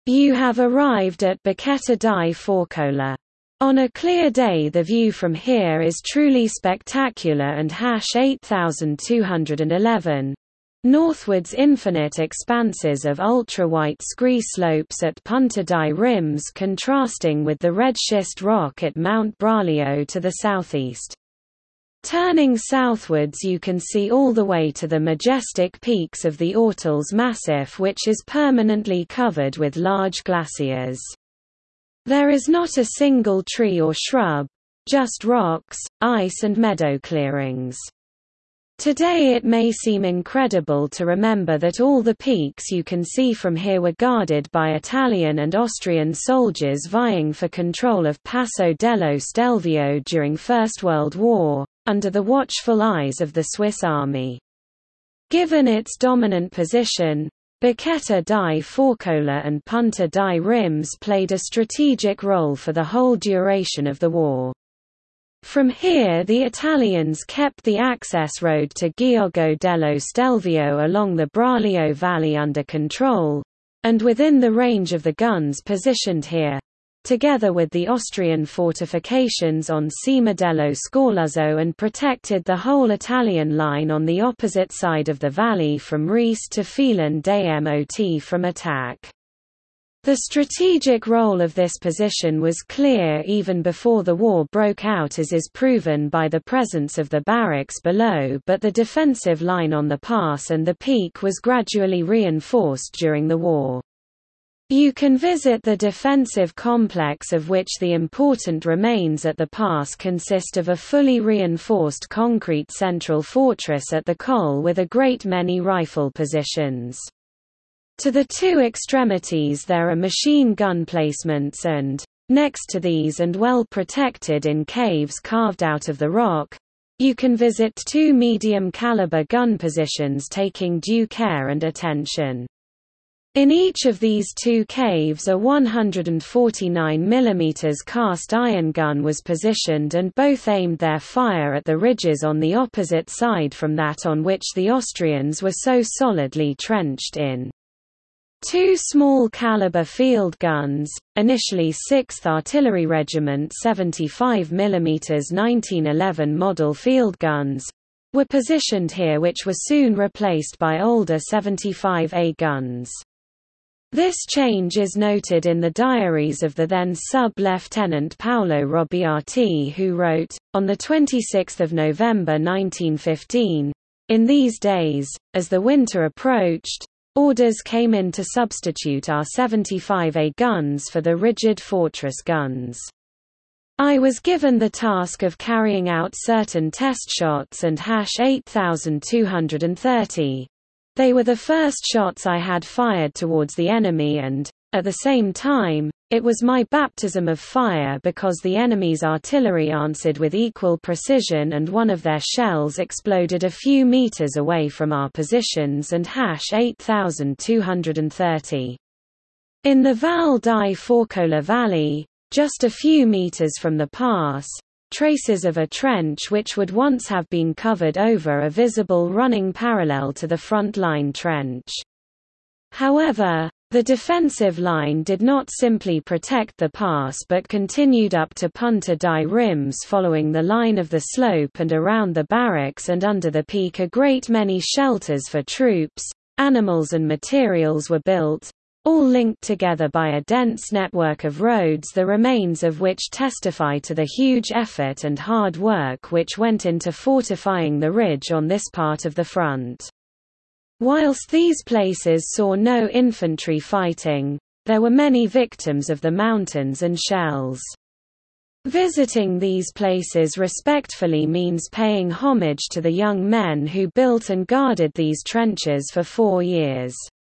You have arrived at Bacchetta di Forcola. On a clear day the view from here is truly spectacular and 8211. Northwards infinite expanses of ultra-white scree slopes at Punta di Rims contrasting with the red schist rock at Mount Braulio to the southeast. Turning southwards you can see all the way to the majestic peaks of the Ortles Massif, which is permanently covered with large glaciers. There is not a single tree or shrub, just rocks, ice and meadow clearings. Today it may seem incredible to remember that all the peaks you can see from here were guarded by Italian and Austrian soldiers vying for control of Passo dello Stelvio during First World War, under the watchful eyes of the Swiss army. Given its dominant position, Bacchetta di Forcola and Punta di Rims played a strategic role for the whole duration of the war. From here the Italians kept the access road to Giogo dello Stelvio along the Braulio Valley under control, and within the range of the guns positioned here, together with the Austrian fortifications on Cima dello Scorluzzo, and protected the whole Italian line on the opposite side of the valley from Ries to Phelan de Mot from attack. The strategic role of this position was clear even before the war broke out, as is proven by the presence of the barracks below, but the defensive line on the pass and the peak was gradually reinforced during the war. You can visit the defensive complex, of which the important remains at the pass consist of a fully reinforced concrete central fortress at the col with a great many rifle positions. To the two extremities there are machine gun placements and, next to these and well protected in caves carved out of the rock, you can visit two medium-caliber gun positions taking due care and attention. In each of these two caves a 149 mm cast iron gun was positioned, and both aimed their fire at the ridges on the opposite side from that on which the Austrians were so solidly trenched in. Two small-caliber field guns, initially 6th Artillery Regiment 75 mm 1911 model field guns, were positioned here, which were soon replaced by older 75A guns. This change is noted in the diaries of the then Sub-Lieutenant Paolo Robbiati, who wrote, on 26 November 1915, "In these days, as the winter approached, orders came in to substitute our 75A guns for the rigid fortress guns. I was given the task of carrying out certain test shots and #8230. They were the first shots I had fired towards the enemy, and, at the same time, it was my baptism of fire because the enemy's artillery answered with equal precision and one of their shells exploded a few meters away from our positions and #8230. In the Val di Forcola Valley, just a few meters from the pass, traces of a trench which would once have been covered over are visible running parallel to the front line trench. However, the defensive line did not simply protect the pass but continued up to Punta di Rims following the line of the slope and around the barracks, and under the peak a great many shelters for troops, animals and materials were built, all linked together by a dense network of roads, the remains of which testify to the huge effort and hard work which went into fortifying the ridge on this part of the front. Whilst these places saw no infantry fighting, there were many victims of the mountains and shells. Visiting these places respectfully means paying homage to the young men who built and guarded these trenches for 4 years.